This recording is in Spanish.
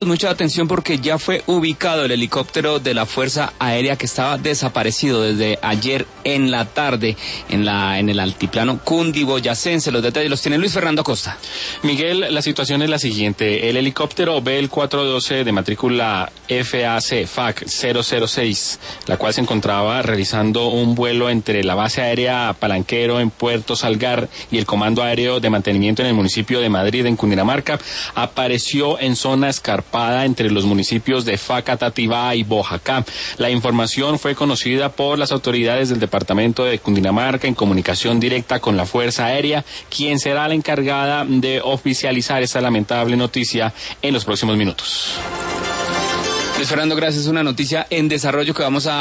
Mucha atención porque ya fue ubicado el helicóptero de la Fuerza Aérea que estaba desaparecido desde ayer en la tarde en el altiplano cundiboyacense. Los detalles los tiene Luis Fernando Acosta. Miguel, la situación es la siguiente. El helicóptero Bell 412 de matrícula FAC 006, la cual se encontraba realizando un vuelo entre la base aérea Palanquero en Puerto Salgar y el Comando Aéreo de Mantenimiento en el municipio de Madrid, en Cundinamarca, apareció en zona escarpada entre los municipios de Facatativá y Boyacá. La información fue conocida por las autoridades del departamento de Cundinamarca en comunicación directa con la Fuerza Aérea, quien será la encargada de oficializar esta lamentable noticia en los próximos minutos. Luis Fernando, gracias. Una noticia en desarrollo que vamos a